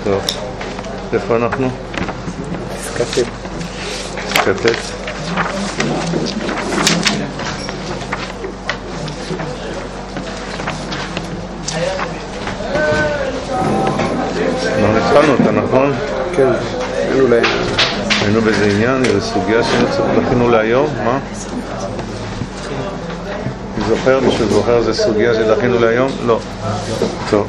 טוב, איפה אנחנו? פסקת פסקת אנחנו התחלנו אותה, נכון? כן, היינו באיזה עניין, איזו סוגיה שלכינו להיום, מה? אני זוכר, מישהו זוכר איזו סוגיה שלכינו להיום? לא. טוב.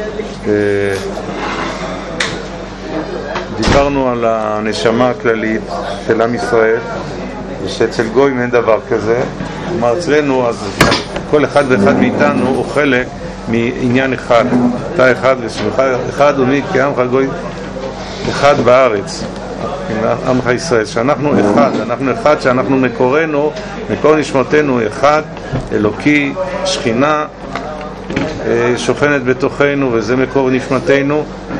דיברנו על הנשמה הכללית של עם ישראל, ושאצל גויים אין דבר כזה. כלומר, אצלנו, אז כל אחד ואחד מאיתנו הוא חלק מעניין אחד. אתה אחד ושמך אחד ומי כעמך גוי אחד בארץ, עמך ישראל, שאנחנו אחד, אנחנו אחד, שאנחנו מקורנו, מקור נשמתנו אחד, אלוקי, שכינה שוכנת בתוכנו, וזה מקור נשמתנו,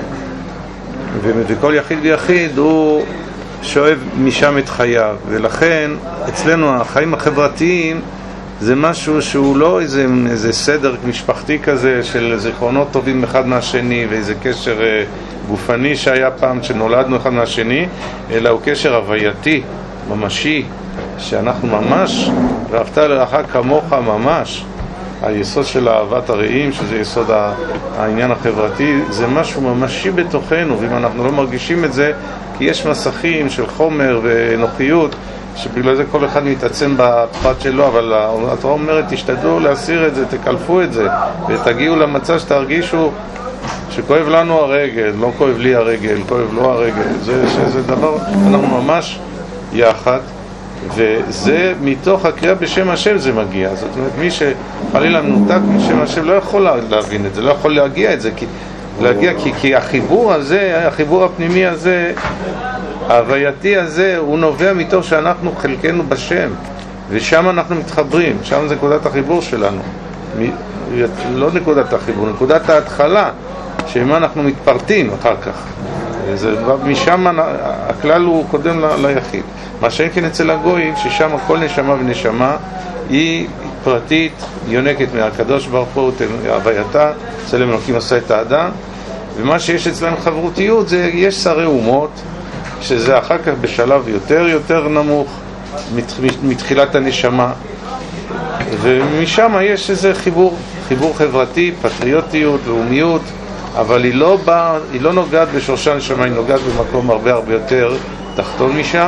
וכל יחיד ויחיד הוא שואב משם את חייו. ולכן אצלנו החיים החברתיים זה משהו שהוא לא איזה סדר משפחתי כזה של זיכרונות טובים אחד מהשני ואיזה קשר גופני שהיה פעם שנולדנו אחד מהשני, אלא הוא קשר הווייתי, ממשי, שאנחנו ממש, ואהבת לרעך כמוך ממש. היסוד של אהבת הרעים, שזה יסוד העניין החברתי, זה משהו ממשי בתוכנו, ואם אנחנו לא מרגישים את זה, כי יש מסכים של חומר ונוחיות, שבגלל זה כל אחד מתעצם בפרט שלו, אבל התורה אומרת, תשתדלו להסיר את זה, תקלפו את זה, ותגיעו למצב שתרגישו שכואב לנו הרגל, לא כואב לי הרגל, כואב לו הרגל. זה דבר, אנחנו ממש יחד, וזה מתוך הקריאה בשם השם זה מגיע. זאת אומרת, מי שחלילה מנותק בשם השם לא יכול להבין את זה, לא יכול להגיע את זה, כי החיבור הזה, החיבור הפנימי הזה, ההווייתי הזה, הוא נובע מתוך שאנחנו חלקנו בשם, ושם אנחנו מתחברים, שם זה נקודת החיבור שלנו. לא נקודת החיבור, נקודת ההתחלה, שמה אנחנו מתפרטים אחר כך. משם הכלל הוא קודם ליחיד. מה שאין כן אצל הגויים, ששם כל נשמה ונשמה היא פרטית, יונקת מהקדוש ברוך הוא, הווייתה, צלם אלוקים עשה את האדם. ומה שיש אצלנו חברותיות, זה יש שרי אומות, שזה אחר כך בשלב יותר נמוך מתחילת הנשמה, ומשם יש איזה חיבור חברתי, פטריוטיות, לאומיות, אבל היא לא נוגעת בשורשי הנשמה, היא נוגעת במקום הרבה יותר תחתון משם.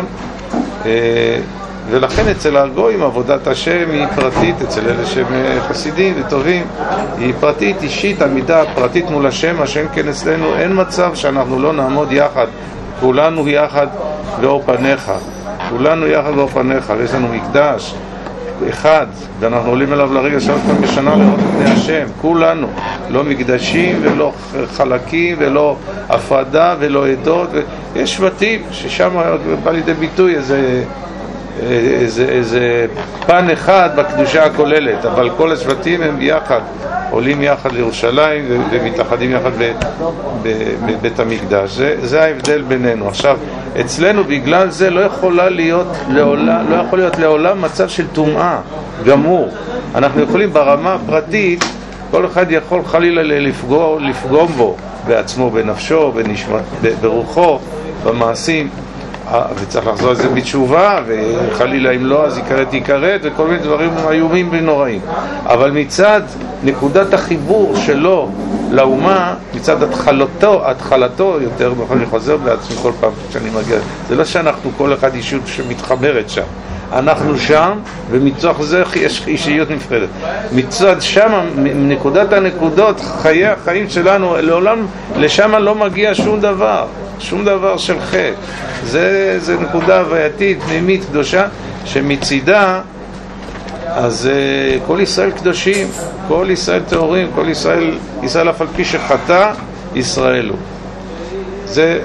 ולכן אצל הגויים עבודת השם היא פרטית, אצל אלה שהם חסידים וטובים היא פרטית, אישית, עמידה פרטית מול השם. השם כן אצלנו אין מצב שאנחנו לא נעמוד יחד, כולנו יחד באור פניך, כולנו יחד באור פניך, ויש לנו מקדש אחד, ואנחנו עולים אליו לרגע שלוש פעמים בשנה לראות את פני השם, כולנו, לא מקדשים ולא חלקים ולא הפרדה ולא עדות, יש שבטים ששם בא לידי ביטוי איזה פן אחד בקדושה הכוללת, אבל כל השבטים הם ביחד, עולים יחד לירושלים ומתאחדים יחד בבית המקדש. זה ההבדל בינינו. עכשיו, אצלנו בגלל זה לא יכול להיות לעולם מצב של טומאה גמור. אנחנו יכולים ברמה הפרטית, כל אחד יכול חלילה לפגום בו בעצמו, בנפשו, ברוחו, במעשים, וצריך לחזור את זה בתשובה, וחלילה אם לא אז ייכרת וכל מיני דברים איומים ונוראים. אבל מצד נקודת החיבור שלו לאומה, מצד התחלתו יותר, אני חוזר בעצמי כל פעם שאני מגיע, זה לא שאנחנו כל אחד אישיות שמתחברת שם, אנחנו שם, ומצוח זה יש אישיות נפרדת. מצד שם, נקודת הנקודות, חיי החיים שלנו, לעולם לשם לא מגיע שום דבר של חטא. זה נקודה הווייתית, פנימית, קדושה, שמצידה, אז כל ישראל קדושים, כל ישראל טהורים, כל ישראל אף על פי שחטא, ישראל הוא. זה,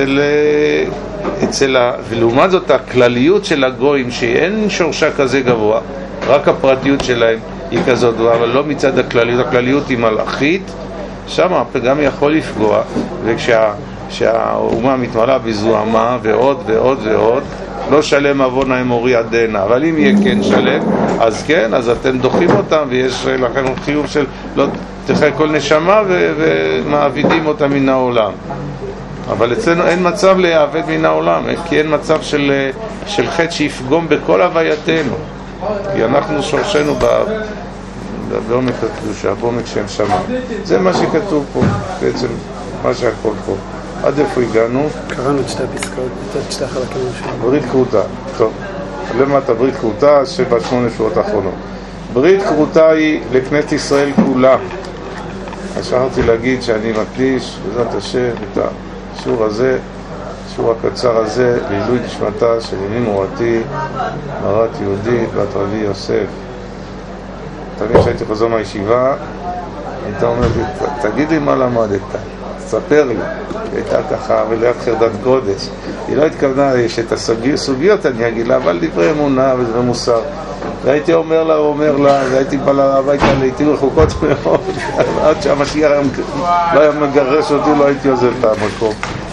ולעומת זאת הכלליות של הגויים, שאין שורשה כזה גבוה, רק הפרטיות שלהם היא כזאת, אבל לא מצד הכלליות היא מלאכית, שם הפגם יכול לפגוע, וכשהאומה מתמלאה בזוהמה ועוד ועוד ועוד, לא שלם עוון האמורי עדנה, אבל אם יהיה כן שלם, אז כן, אז אתם דוחים אותם, ויש לכם חיוב של לא תחי כל נשמה ומעבידים אותם מן העולם. אבל אצלנו אין מצב להעבד מן העולם, כי אין מצב של חטא שיפגום בכל הווייתנו, כי אנחנו שורשנו בעומק הקדושה, בעומק שם שמה. זה מה שכתוב פה, בעצם מה שהכל פה. עד איפה הגענו? קראנו את שתי הפסקאות, את שתי החלקים שלנו. ברית כרותה, טוב. למטה ברית כרותה, 7-8 שורות האחרונות. ברית כרותה היא לכנסת ישראל כולה. אז שכחתי להגיד שאני מקדיש בעזרת השם את השיעור הזה, השיעור הקצר הזה, לעילוי נשמתה של אמי מורתי, מרת יהודית, בת רבי יוסף. תמיד כשהייתי חוזר מהישיבה, הייתה אומרת לי, תגיד לי מה למדת, תספר לי. היא הייתה ככה מלאת חרדת קודש. היא לא התכוונה שאת הסוגיות אני אגיד לה, אבל דברי אמונה ודברי מוסר. והייתי אומר לה, והייתי בא לה הביתה לעתים רחוקות מאוד, עד שהמשיח לא היה מגרש אותי, לא הייתי עוזב את המקום.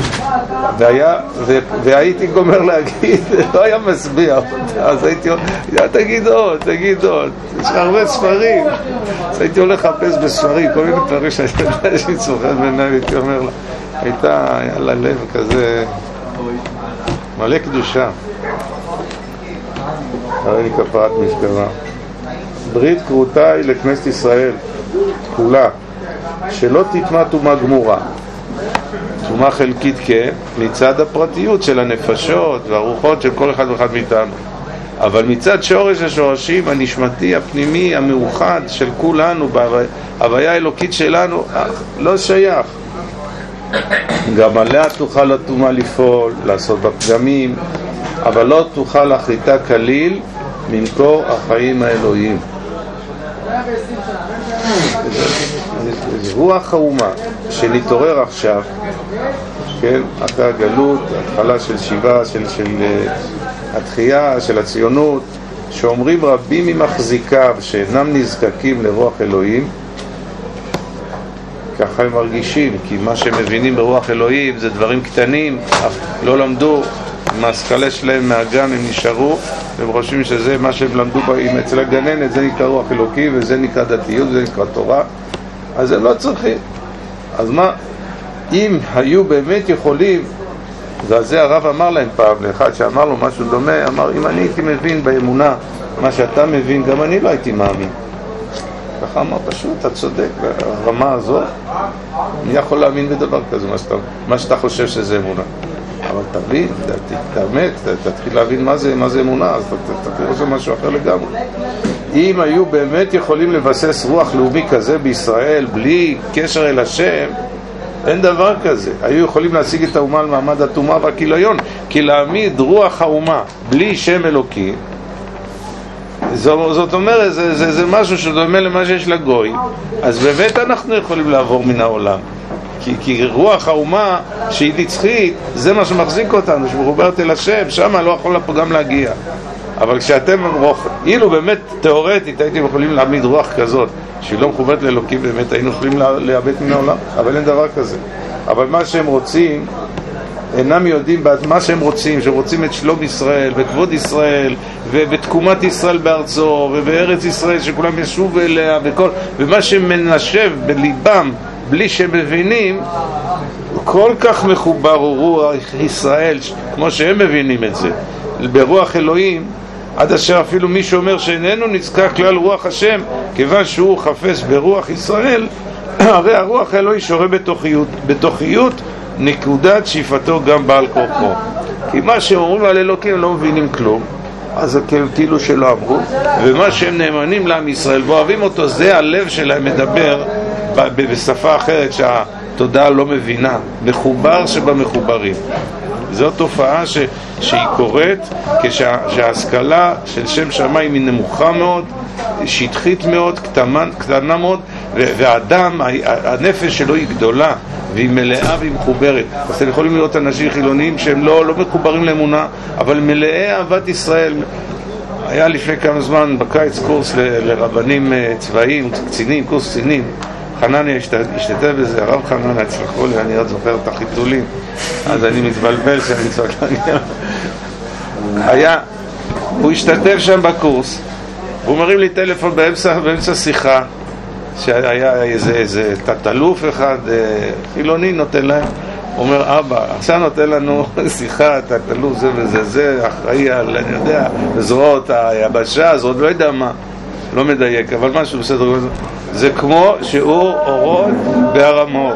והייתי גומר להגיד, לא היה משביע אותה, אז הייתי אומר, תגיד עוד, יש הרבה ספרים. אז הייתי הולך לחפש בספרים, כל מיני דברים שאני צוחק בעיניי, הייתי אומר לה, היה לה לב כזה מלא קדושה. הרי לי כפרת משכבה. ברית כרותה היא לכנסת ישראל כולה, שלא תטמא טומאה גמורה, טומאה חלקית מצד הפרטיות של הנפשות והרוחות של כל אחד ואחד מאיתנו, אבל מצד שורש השורשים הנשמתי הפנימי המאוחד של כולנו בהוויה האלוקית שלנו לא שייך. גם עליה תוכל הטומאה לפעול, לעשות בפגמים, אבל לא תוכל להחליטה כליל ממקור החיים האלוהיים. רוח האומה שנתעורר עכשיו, כן, אחרי הגלות, התחלה של שיבה, של התחייה, של הציונות, שאומרים רבים ממחזיקיו שאינם נזקקים לרוח אלוהים, ככה הם מרגישים, כי מה שהם מבינים ברוח אלוהים זה דברים קטנים, לא למדו, מההשכלה שלהם מהגן הם נשארו, והם חושבים שזה מה שהם למדו אצל הגננת, זה נקרא רוח אלוקי, וזה נקרא דתיות, וזה נקרא תורה, אז הם לא צריכים. אז מה, אם היו באמת יכולים, ועל זה הרב אמר להם פעם, לאחד שאמר לו משהו דומה, אמר, אם אני הייתי מבין באמונה מה שאתה מבין, גם אני לא הייתי מאמין. ככה אמר, פשוט, אתה צודק, ברמה הזאת, אני יכול להאמין בדבר כזה, מה שאתה חושב שזה אמונה. אבל תבין, תאמת, תתחיל להבין מה זה אמונה, אז תתחיל שזה משהו אחר לגמרי. אם היו באמת יכולים לבסס רוח לאומי כזה בישראל, בלי קשר אל השם, אין דבר כזה. היו יכולים להשיג את האומה על מעמד הטומאה והכיליון, כי להעמיד רוח האומה בלי שם אלוקי, זאת אומרת, זה משהו שדומה למה שיש לגוי. אז באמת אנחנו יכולים לעבור מן העולם, כי רוח האומה שהיא נצחית, זה מה שמחזיק אותנו, שמחוברת אל השם, שם לא יכול גם להגיע. אבל כשאתם אילו באמת תיאורטית הייתם יכולים להעמיד רוח כזאת שהיא לא מחוברת לאלוקים, באמת היינו יכולים לאבד מן העולם, אבל אין דבר כזה. אבל מה שהם רוצים, אינם יודעים מה שהם רוצים את שלום ישראל וכבוד ישראל ובתקומת ישראל בארצו ובארץ ישראל שכולם ישוב אליה ומה שמנשב בליבם בלי שהם מבינים, כל כך מחובר רוח ישראל כמו שהם מבינים את זה ברוח אלוהים, עד אשר אפילו מי שאומר שאיננו נזקק כלל רוח השם, כיוון שהוא חפש ברוח ישראל, הרי הרוח האלוהי שורה בתוכיות נקודת שאיפתו גם בעל כוחו. כי מה שאומרים על אלוקים לא מבינים כלום, אז כאילו שלא אמרו, ומה שהם נאמנים לעם ישראל ואוהבים אותו, זה הלב שלהם מדבר בשפה אחרת שהתודעה לא מבינה, מחובר שבמחוברים. זו תופעה שהיא קורית כשההשכלה של שם שמיים היא נמוכה מאוד, שטחית מאוד, קטנה מאוד, והאדם, הנפש שלו היא גדולה והיא מלאה והיא מחוברת. אז אתם יכולים לראות אנשים חילוניים שהם לא מחוברים לאמונה, אבל מלאי אהבת ישראל. היה לפני כמה זמן בקיץ קורס לרבנים צבאיים, קצינים, קורס קצינים. חנניה השתתף בזה, הרב חנניה, הצלחו לי, אני עוד זוכר את החיתולים, אז אני מתבלבל שאני צריך להגיע. הוא השתתף שם בקורס, הוא מרים לי טלפון באמצע שיחה, שהיה איזה תת-אלוף אחד, חילוני נותן להם, הוא אומר, אבא, עכשיו נותן לנו שיחה, תת-אלוף זה וזה, זה אחראי על, אני יודע, בזרועות היבשה, זאת לא יודע מה, לא מדייק, אבל משהו בסדר, זה כמו שיעור אורות בהר המור.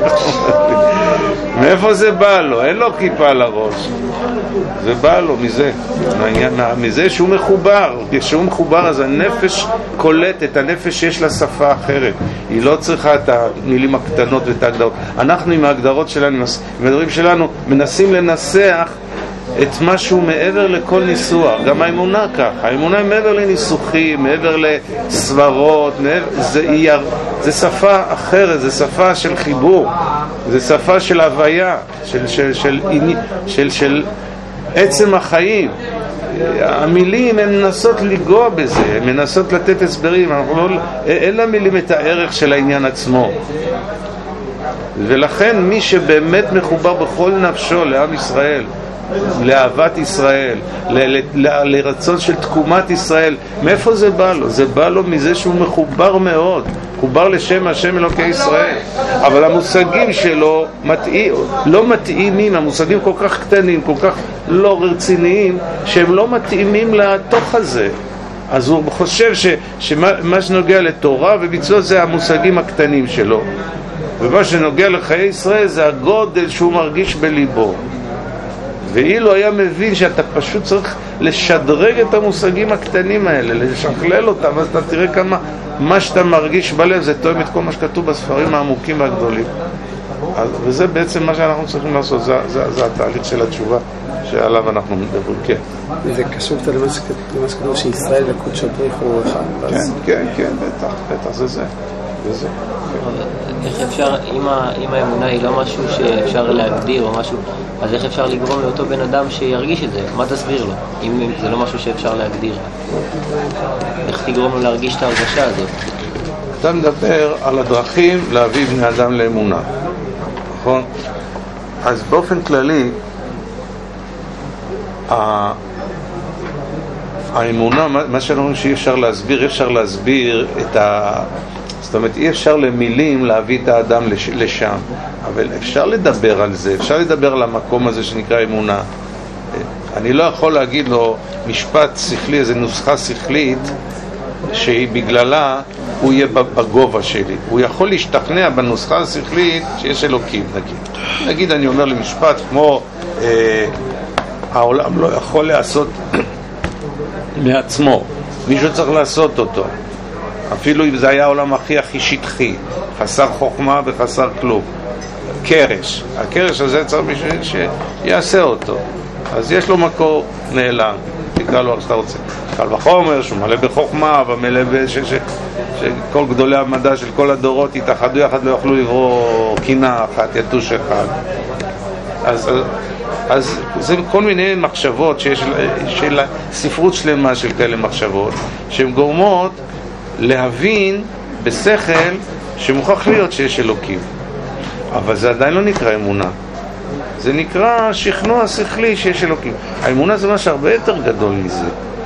מאיפה זה בא לו? אין לו כיפה על הראש. זה בא לו מזה שהוא מחובר. כשהוא מחובר אז הנפש קולטת, הנפש יש לה שפה אחרת. היא לא צריכה את המילים הקטנות ואת ההגדרות. אנחנו עם ההגדרות שלנו, עם הדברים שלנו, מנסים לנסח את משהו מעבר לכל ניסוח. גם האמונה כך. האמונה היא מעבר לניסוחים, מעבר לסברות, זה שפה אחרת, זה שפה של חיבור, זה שפה של הוויה, של עצם החיים. המילים הן מנסות לגוע בזה, הן מנסות לתת הסברים, אין למילים את הערך של העניין עצמו. ולכן מי שבאמת מחובר בכל נפשו לעם ישראל, לאהבת ישראל, לרצון של תקומת ישראל, מאיפה זה בא לו? זה בא לו מזה שהוא מחובר מאוד, מחובר לשם השם אלוקי ישראל, אבל המושגים שלו לא מתאימים, המושגים כל כך קטנים, כל כך לא רציניים, שהם לא מתאימים לתוך הזה. אז הוא חושב שמה שנוגע לתורה וביצוע זה המושגים הקטנים שלו, ומה שנוגע לחיי ישראל זה הגודל שהוא מרגיש בליבו. ואילו היה מבין שאתה פשוט צריך לשדרג את המושגים הקטנים האלה, לשכלל אותם, אז אתה תראה כמה מה שאתה מרגיש בלב זה תואם את כל מה שכתוב בספרים העמוקים והגדולים. וזה בעצם מה שאנחנו צריכים לעשות, זה התהליך של התשובה שעליו אנחנו מדברים. כן. זה קשור קצת למה שכתוב שישראל וקודש הבריך הוא אחד. כן, בטח, זה זה. איך אפשר, אם האמונה היא לא משהו שאפשר להגדיר או משהו, אז איך אפשר לגרום לאותו בן אדם שירגיש את זה? מה תסביר לו? אם זה לא משהו שאפשר להגדיר, איך תגרום לו להרגיש את ההרגשה הזאת? אתה מדבר על הדרכים להביא בני אדם לאמונה, נכון? אז באופן כללי האמונה, מה שאנחנו אומרים שאי אפשר להסביר, אפשר להסביר את זאת אומרת, אי אפשר למילים להביא את האדם לשם, אבל אפשר לדבר על זה, אפשר לדבר על המקום הזה שנקרא אמונה. אני לא יכול להגיד לו משפט שכלי, איזו נוסחה שכלית שהיא בגללה הוא יהיה בגובה שלי. הוא יכול להשתכנע בנוסחה השכלית שיש אלוקים, נגיד אני אומר למשפט כמו העולם לא יכול לעשות מעצמו, מישהו צריך לעשות אותו, אפילו אם זה היה העולם הכי שטחי, חסר חוכמה וחסר כלום, קרש, הקרש הזה צריך מישהו שיעשה אותו, אז יש לו מקור נעלם, תקרא לו איך שאתה רוצה, קל וחומר שהוא מלא בחוכמה ומלא שכל גדולי המדע של כל הדורות יתאחדו יחד, לא יוכלו לברוא קינה אחת, יתוש אחד. אז זה כל מיני מחשבות שיש של ספרות שלמה של כאלה מחשבות שהן גורמות להבין בשכל שמוכרח להיות שיש אלוקים, אבל זה עדיין לא נקרא אמונה, זה נקרא שכנוע שכלי שיש אלוקים. האמונה זה משהו הרבה יותר גדול מזה.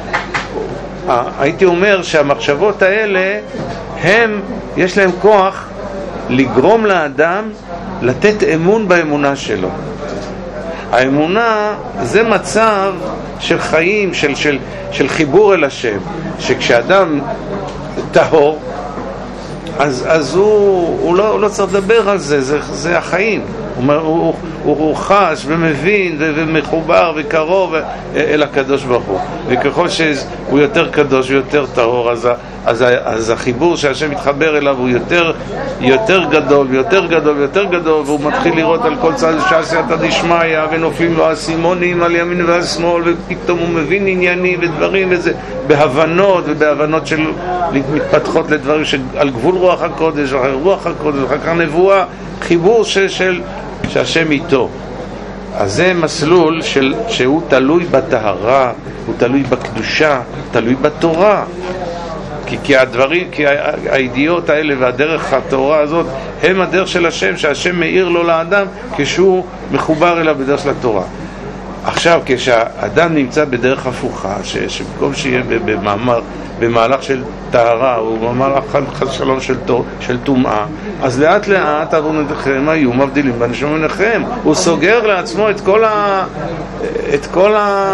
הייתי אומר שהמחשבות האלה יש להם כוח לגרום לאדם לתת אמון באמונה שלו. האמונה זה מצב של חיים, של חיבור אל השם, שכשאדם טהור אז הוא לא צריך לדבר על זה, זה החיים. הוא חש ומבין ומחובר וקרוב אל הקדוש ברוך הוא, וככל שהוא יותר קדוש ויותר טהור אז החיבור שהשם מתחבר אליו הוא יותר גדול ויותר גדול ויותר גדול, והוא מתחיל לראות על כל צד שעשייתא דשמיא ונופלים לו האסימונים על ימין ועל שמאל, ופתאום הוא מבין עניינים ודברים וזה ובהבנות של מתפתחות לדברים שעל גבול רוח הקודש, רוח הקודש, אחר כך נבואה, חיבור שהשם איתו. אז זה מסלול שהוא תלוי בטהרה, הוא תלוי בקדושה, תלוי בתורה. כי הידיעות האלה והדרך התורה הזאת הם הדרך של השם, שהשם מאיר לו לאדם כשהוא מחובר אליו בדרך של התורה. עכשיו, כשהאדם נמצא בדרך הפוכה, שבמקום שיהיה במהלך של טהרה, או במהלך חס שלום של טומאה, אז לאט לאט עוונותיכם היו מבדילים בין וביניכם. הוא סוגר לעצמו את כל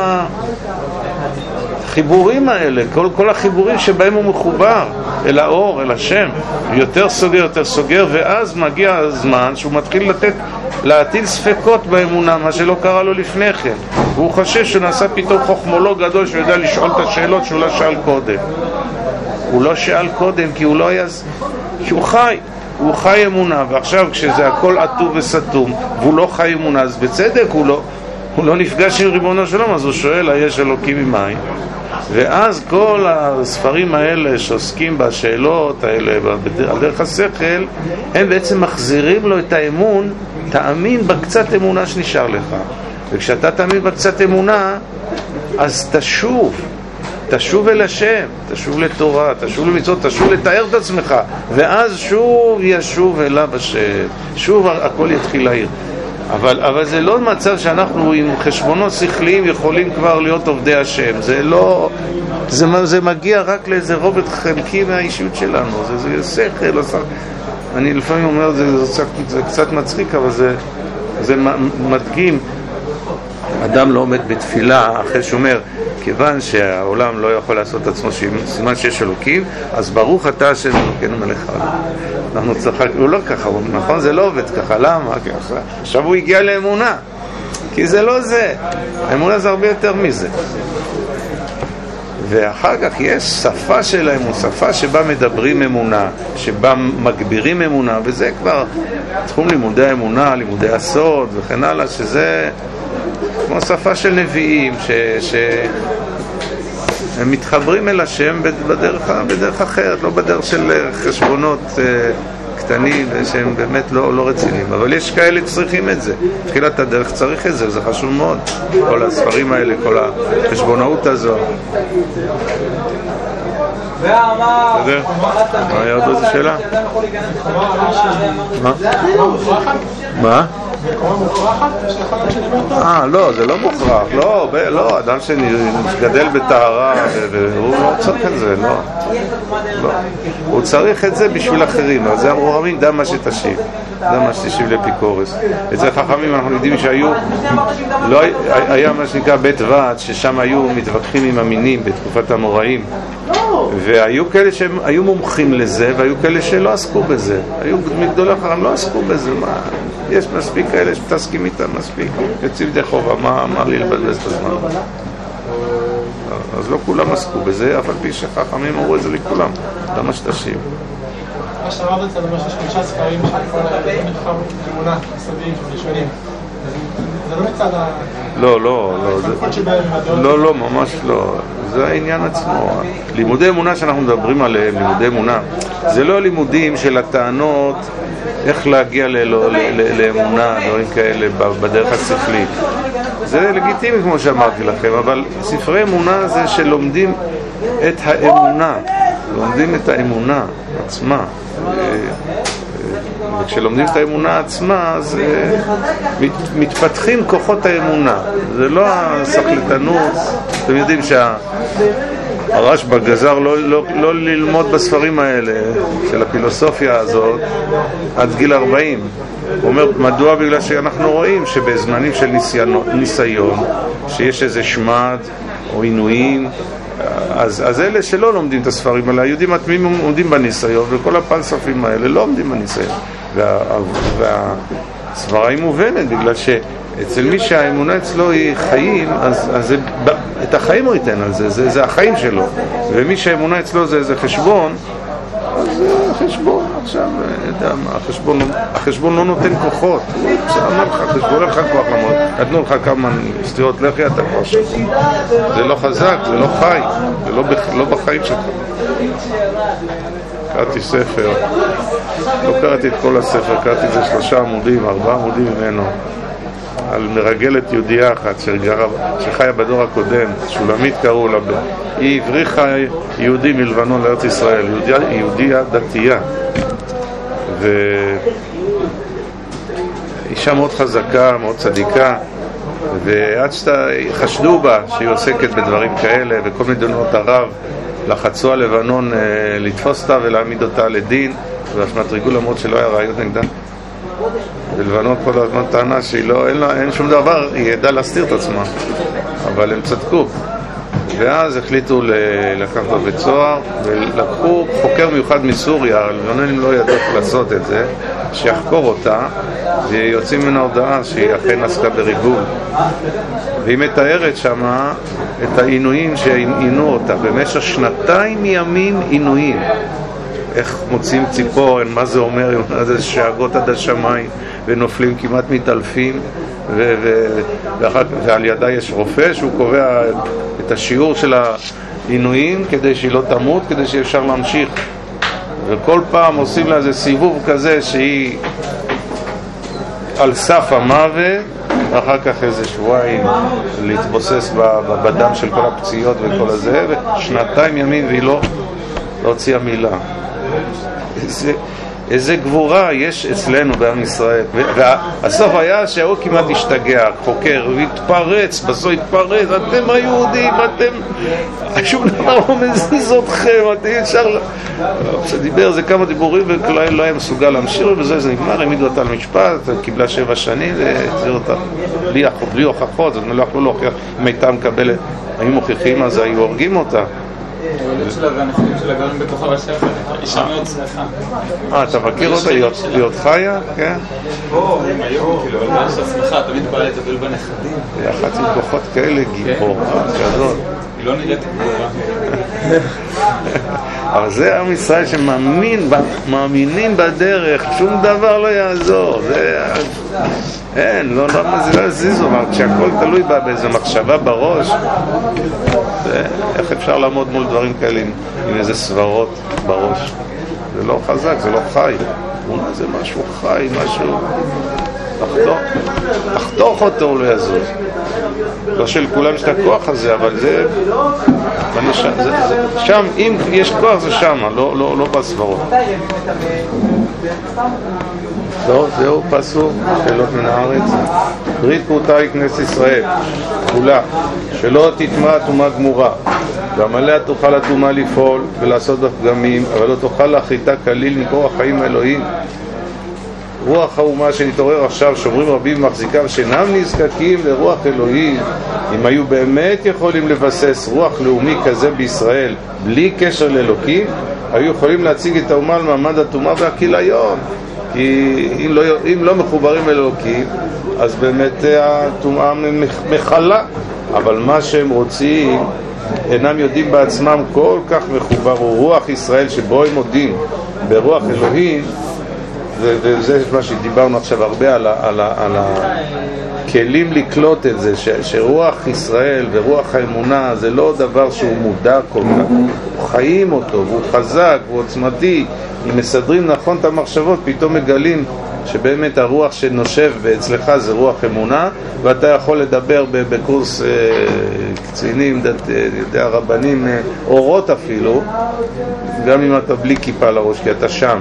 החיבורים האלה, כל החיבורים שבהם הוא מחובר אל האור, אל השם. יותר סוגר, ואז מגיע הזמן שהוא מתחיל להטיל ספקות באמונה, מה שלא קרה לו לפני כן. והוא חושב שהוא נעשה פתאום חוכמולוג גדול שיודע לשאול את השאלות שהוא לא שאל קודם. הוא לא שאל קודם כי הוא לא היה, כי הוא חי אמונה, ועכשיו כשזה הכל עטוב וסתום והוא לא חי אמונה, אז בצדק הוא לא נפגש עם ריבונו של עולם, אז הוא שואל, היש אלוקים ממאין? ואז כל הספרים האלה שעוסקים בשאלות האלה על דרך השכל, הם בעצם מחזירים לו את האמון. תאמין בקצת אמונה שנשאר לך, וכשאתה תאמין בקצת אמונה, אז תשוב אל השם, תשוב לתורה, תשוב למצוות, תשוב לתאר את עצמך, ואז שוב ישוב אליו השם, שוב הכל יתחיל להעיר. אבל זה לא מצב שאנחנו עם חשבונות שכליים יכולים כבר להיות עובדי השם. זה לא, זה מגיע רק לאיזה רובד חלקי מהאישיות שלנו. זה שכל, אני לפעמים אומר, זה קצת מצחיק, אבל זה מדגים. אדם לא עומד בתפילה אחרי שאומר, כיוון שהעולם לא יכול לעשות את עצמו סימן שיש אלוקים, אז ברוך אתה השם אלוקינו מלך העולם. אנחנו צחק, הוא לא ככה, נכון? זה לא עובד ככה, למה? ככה. עכשיו הוא הגיע לאמונה, כי זה לא זה. האמונה זה הרבה יותר מזה. ואחר כך יש שפה של האמונה, שפה שבה מדברים אמונה, שבה מגבירים אמונה, וזה כבר תחום לימודי האמונה, לימודי הסוד וכן הלאה, שזה כמו שפה של נביאים, הם מתחברים אל השם בדרך אחרת, לא בדרך של חשבונות קטנים שהם באמת לא רציניים. אבל יש כאלה צריכים את זה. תחילת הדרך צריך את זה, זה חשוב מאוד. כל הספרים האלה, כל החשבונאות הזו. בסדר? מה היה עוד איזה שאלה? מה? לא, זה לא מוכרח. לא, אדם שגדל בטהרה והוא לא צריך את זה, לא. הוא צריך את זה בשביל אחרים. אז זה אמרו רבים, דם מה שתשיב, דם מה שתשיב לאפיקורס. אצל חכמים אנחנו יודעים היה מה שנקרא בית ועד, ששם היו מתווכחים עם המינים בתקופת המוראים, והיו כאלה שהם היו מומחים לזה, והיו כאלה שלא עסקו בזה. היו מגדולי אחרים לא עסקו בזה. מה? יש מספיק כאלה שמתעסקים איתם מספיק, יוצאים די חובה, מה לבזבז את הזמן? אז לא כולם עסקו בזה, אבל פי שחכמים אמרו את זה לכולם, למה שתשיב? מה שאמרת את זה, למה שיש 5 ספרים שכל מתחם אמונה, סודיים, ראשונים. זה לא מצד לא, ממש לא. זה העניין עצמו. לימודי אמונה שאנחנו מדברים עליהם, לימודי אמונה, זה לא לימודים של הטענות איך להגיע לאמונה, דברים כאלה בדרך השכלית. זה לגיטימי כמו שאמרתי לכם, אבל ספרי אמונה זה שלומדים את האמונה, לומדים את האמונה עצמה. וכשלומדים את האמונה עצמה, אז מתפתחים כוחות האמונה. זה לא הסחלטנות. אתם יודעים שהרשב"א גזר לא ללמוד בספרים האלה של הפילוסופיה הזאת עד גיל 40. הוא אומר, מדוע? בגלל שאנחנו רואים שבזמנים של ניסיון, שיש איזה שמד או עינויים, אז אלה שלא לומדים את הספרים האלה, היהודים התמימים עומדים בניסיון, וכל הפלספים האלה לא עומדים בניסיון. והסברה היא מובנת, בגלל שאצל מי שהאמונה אצלו היא חיים, אז את החיים הוא ייתן על זה, זה החיים שלו. ומי שהאמונה אצלו זה חשבון, אז החשבון עכשיו, יודע מה, החשבון לא נותן כוחות. שאמר לך, החשבון לך כוח למות, נתנו לך כמה סתירות לחי, אתה כבר שם. זה לא חזק, זה לא חי, זה לא בחיים שלך. קראתי ספר, לא קראתי את כל הספר, קראתי את זה 3 עמודים, 4 עמודים ממנו, על מרגלת יהודייה אחת שחיה בדור הקודם, שולמית קראו לה, היא הבריחה יהודי מלבנון לארץ ישראל, יהודיה דתייה, ואישה מאוד חזקה, מאוד צדיקה, ועד חשדו בה שהיא עוסקת בדברים כאלה, וכל מדינות ערב לחצו על לבנון לתפוס אותה ולהעמיד אותה לדין באשמת ריגול, למרות שלא היה ראיות נגדה. ולבנון כל הזמן טענה שהיא לא, אין שום דבר, היא ידעה להסתיר את עצמה, אבל הם צדקו. ואז החליטו לקחת לו בית סוהר, ולקחו חוקר מיוחד מסוריה, הלבנונים לא ידעו לעשות את זה, שיחקור אותה, ויוצאים מן ההודעה שהיא אכן עסקה בריגול. והיא מתארת שמה את העינויים שעינו אותה, במשך 2 ימים עינויים. איך מוצאים ציפורן, מה זה אומר, זה שאגות עד השמיים, ונופלים כמעט מתעלפים, ועל ידה יש רופא שהוא קובע את השיעור של העינויים כדי שהיא לא תמות, כדי שאפשר להמשיך. וכל פעם עושים לה איזה סיבוב כזה שהיא על סף המוות, ואחר כך איזה שבועיים להתבוסס בדם של כל הפציעות וכל הזה, ו2 ימים והיא לא הוציאה מילה. איזה גבורה יש אצלנו בעם ישראל. והסוף היה שהוא כמעט השתגע, חוקר, והתפרץ, בסוף התפרץ, אתם היהודים, אתם, שום דבר לא מזיז אתכם, אתם אפשר... דיבר איזה כמה דיבורים ולא היה מסוגל להמשיך, וזה נגמר, העמידו אותה למשפט, קיבלה 7 שנים והחזיר אותה בלי הוכחות, אז לא יכלו להוכיח. אם הייתה מקבלת, היו מוכיחים, אז היו הורגים אותה. הילד שלה והנכדים שלה גרים בתוך הרשפת, אישה מאוד שמחה. אתה מכיר אותה? להיות חיה? כן? הם היו, כאילו, אבל גם שהשמחה, תמיד באה לטפל בנכדים. אחת עם כוחות כאלה, גיבור, כזאת. היא לא נראית גיבורה. אבל זה עם ישראל שמאמינים בדרך, שום דבר לא יעזור. אין, לא יזיזו, כשהכל תלוי באיזו מחשבה בראש, איך אפשר לעמוד מול דברים כאלה עם איזה סברות בראש? זה לא חזק, זה לא חי. זה משהו חי, משהו... לחתוך אותו הוא לא יזוז. לא של כולם יש את הכוח הזה, אבל זה... שם, אם יש כוח זה שם, לא בסברות. טוב, זהו, פסו, שאלות מן הארץ. ברית כרותה היא כנסת ישראל, כולה, שלא תטמע טומאה גמורה, גם עליה תוכל הטומאה לפעול ולעשות בפגמים, אבל לא תוכל להחריתה כליל מקור החיים האלוהים. רוח האומה שנתעורר עכשיו, שומרים רבים מחזיקיו שאינם נזקקים לרוח אלוהים, אם היו באמת יכולים לבסס רוח לאומי כזה בישראל בלי קשר לאלוקים, היו יכולים להציג את האומה על מעמד הטומאה והכיליון. כי אם לא מחוברים אל אלוקים, אז באמת הטומאה מחלה. אבל מה שהם רוצים, אינם יודעים בעצמם כל כך מחובר, הוא רוח ישראל שבו הם מודים ברוח אלוהים. וזה מה שדיברנו עכשיו הרבה על הכלים לקלוט את זה, שרוח ישראל ורוח האמונה זה לא דבר שהוא מודע כל כך, הוא חיים אותו, והוא חזק, והוא עוצמתי. אם מסדרים נכון את המחשבות, פתאום מגלים שבאמת הרוח שנושב אצלך זה רוח אמונה, ואתה יכול לדבר בקורס קצינים, יודע, רבנים, אורות אפילו, גם אם אתה בלי כיפה לראש, כי אתה שם.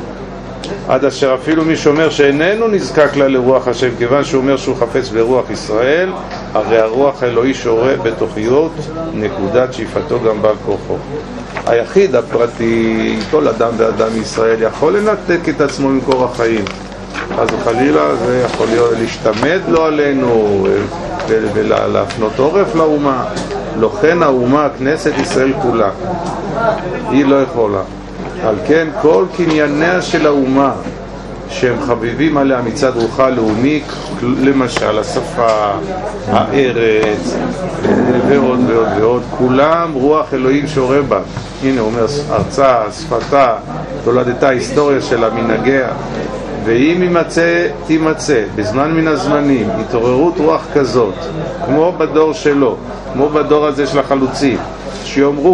עד אשר אפילו מי שאומר שאיננו נזקק לה לרוח השם, כיוון שהוא אומר שהוא חפץ ברוח ישראל, הרי הרוח האלוהי שורה בתוכיות נקודת שאיפתו גם בעל כוחו. היחיד הפרטי, כל אדם ואדם ישראל יכול לנתק את עצמו ממקור החיים, אז חלילה זה יכול להיות להשתמד לו עלינו ולהפנות עורף לאומה. לא כן האומה, כנסת ישראל כולה, היא לא יכולה. על כן כל קנייניה של האומה שהם חביבים עליה מצד רוחה הלאומי, למשל השפה, הארץ ועוד ועוד ועוד, כולם רוח אלוהים שורה בה. הנה הוא אומר ארצה, שפתה, תולדתה, היסטוריה שלה, מנהגיה. ואם תימצא בזמן מן הזמנים התעוררות רוח כזאת, כמו בדור שלו, כמו בדור הזה של החלוצים, שיאמרו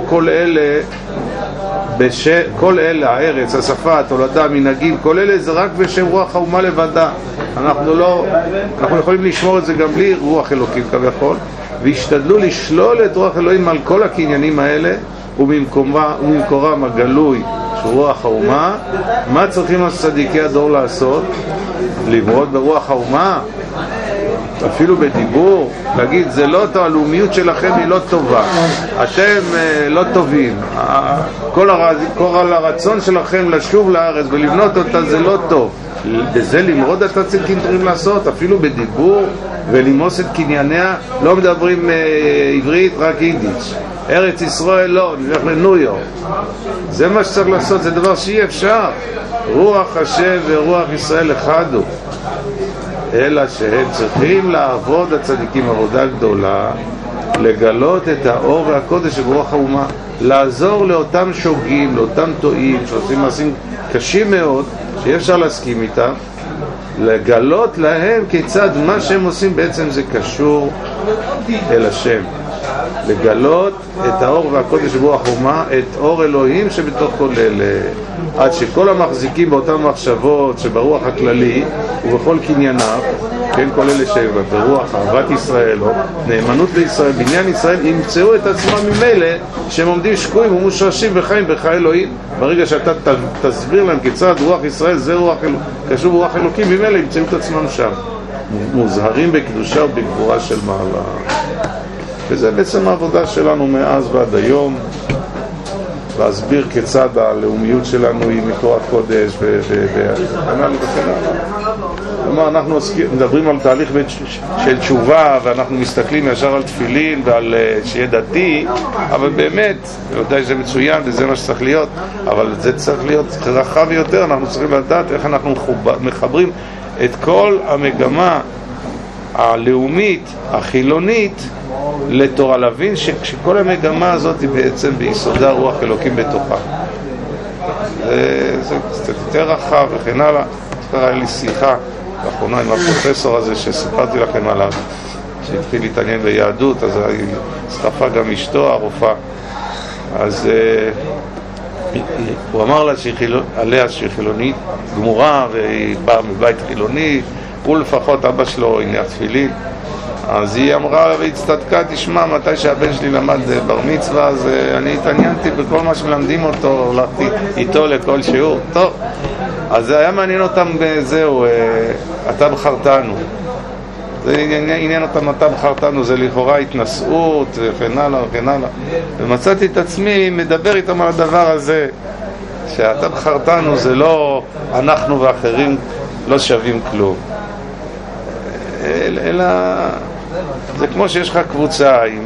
כל אלה, הארץ, השפה, התולדה, המנהגים, כל אלה זה רק בשם רוח האומה לבדה. אנחנו יכולים לשמור את זה גם בלי רוח אלוקים כביכול, והשתדלו לשלול את רוח אלוהים על כל הקניינים האלה, וממקורם הגלוי של רוח האומה. מה צריכים הצדיקי הדור לעשות? למרוד ברוח האומה? אפילו בדיבור, להגיד זה לא טוב, הלאומיות שלכם היא לא טובה, אתם לא טובים, כל הרצון שלכם לשוב לארץ ולבנות אותה זה לא טוב. בזה למרוד אתה צריכים לעשות, אפילו בדיבור, ולמוס את קנייניה. לא מדברים עברית, רק יידיש. ארץ ישראל לא, נלך לניו יורק. זה מה שצריך לעשות, זה דבר שאי אפשר. רוח השם ורוח ישראל אחד הוא, אלא שהם צריכים לעבוד הצדיקים עבודה גדולה, לגלות את האור והקודש שברוח האומה, לעזור לאותם שוגים, לאותם טועים שעושים מעשים קשים מאוד שאי אפשר להסכים איתם, לגלות להם כיצד מה שהם עושים בעצם זה קשור אל השם, לגלות את האור והקודש שברוח האומה, את אור אלוהים שבתוך כל אלה, עד שכל המחזיקים באותן מחשבות שברוח הכללי ובכל קנייניו, כן, כל אלה שברוח אהבת ישראל או נאמנות לישראל, בניין ישראל, ימצאו את עצמם ממילא שהם עומדים שקועים ומושרשים וחיים בחיי אלוהים. ברגע שאתה תסביר להם כיצד רוח ישראל זה רוח קשור ברוח אלוקים, ממילא ימצאו את עצמם שם מוזהרים בקדושה ובגבורה של מעלה. וזה בעצם העבודה שלנו מאז ועד היום, להסביר כיצד הלאומיות שלנו היא מקור הקודש וכן הלאה. כלומר, אנחנו מדברים על תהליך של תשובה, ואנחנו מסתכלים ישר על תפילין ועל שיהיה דתי, אבל באמת, ודאי שזה מצוין וזה מה שצריך להיות, אבל זה צריך להיות רחב יותר. אנחנו צריכים לדעת איך אנחנו מחברים את כל המגמה הלאומית, החילונית, לתורה, להבין שכל המגמה הזאת היא בעצם ביסודה רוח אלוקים בתוכה. זה קצת יותר רחב וכן הלאה. היה לי שיחה לאחרונה עם הפרופסור הזה שסיפרתי לכם עליו, שהתחיל להתעניין ביהדות, אז הצטרפה גם אשתו הרופאה. אז הוא אמר לה עליה שהיא חילונית גמורה והיא באה מבית חילוני, הוא לפחות אבא שלו עניין תפילין. אז היא אמרה והצטדקה, תשמע, מתי שהבן שלי למד בר מצווה, אז אני התעניינתי בכל מה שמלמדים אותו, הלכתי איתו לכל שיעור. טוב, אז זה היה מעניין אותם בזהו, אתה בחרתנו. זה עניין אותם, אתה בחרתנו, זה לכאורה התנשאות וכן הלאה וכן הלאה. ומצאתי את עצמי מדבר איתם על הדבר הזה, שאתה בחרתנו זה לא אנחנו ואחרים לא שווים כלום. אלא זה כמו שיש לך קבוצה עם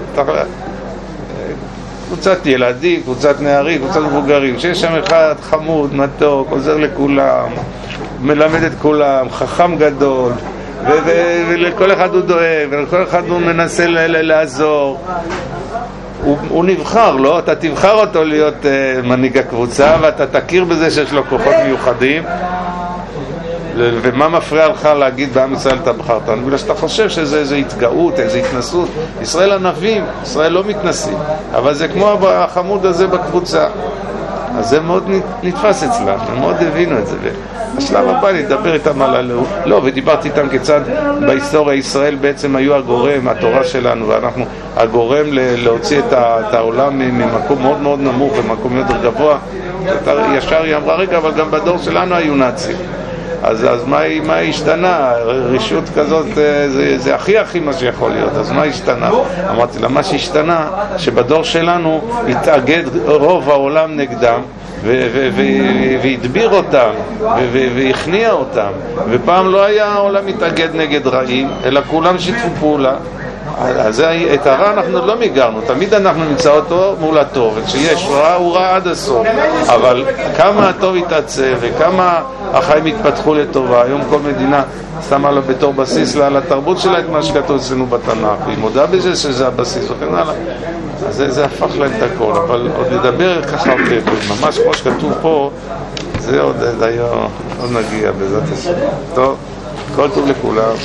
קבוצת ילדים, קבוצת נערים, קבוצת מבוגרים, שיש שם אחד חמוד, מתוק, עוזר לכולם, מלמד את כולם, חכם גדול, ולכל אחד הוא דואג, ולכל אחד הוא מנסה לעזור. הוא נבחר, לא? אתה תבחר אותו להיות מנהיג הקבוצה, ואתה תכיר בזה שיש לו כוחות מיוחדים. ומה מפריע לך להגיד בעם ישראל אתה בחרת? בגלל שאתה חושב שזה התגאות, איזו התנסות. ישראל ענבים, ישראל לא מתנסים, אבל זה כמו החמוד הזה בקבוצה. אז זה מאוד נתפס אצלם, הם מאוד הבינו את זה. השלב הבא נדבר איתם על הלאום. לא, ודיברתי איתם כיצד בהיסטוריה ישראל בעצם היו הגורם, התורה שלנו, ואנחנו הגורם להוציא את העולם ממקום מאוד מאוד נמוך למקום יותר גבוה. ישר היא אמרה, רגע, אבל גם בדור שלנו היו נאצים. אז מה השתנה? רישות כזאת זה הכי מה שיכול להיות. אז מה השתנה? אמרתי לה, מה שהשתנה שבדור שלנו התאגד רוב העולם נגדם והדביר אותם והכניע אותם, ופעם לא היה העולם מתאגד נגד רעים אלא כולם שיתפו פעולה. אז את הרע אנחנו לא מיגרנו, תמיד אנחנו נמצא אותו מול הטוב, וכשיש רע הוא רע עד הסוף, אבל כמה הטוב יתעצב וכמה החיים יתפתחו לטובה. היום כל מדינה שמה לו בתור בסיס לתרבות שלה את מה שכתוב אצלנו בתנ"ך, והיא מודה בזה שזה הבסיס וכן הלאה. אז זה הפך להם את הכל, אבל עוד נדבר ככה ממש כמו שכתוב פה, זה עוד נגיע בעזרת השם. טוב, כל טוב לכולם.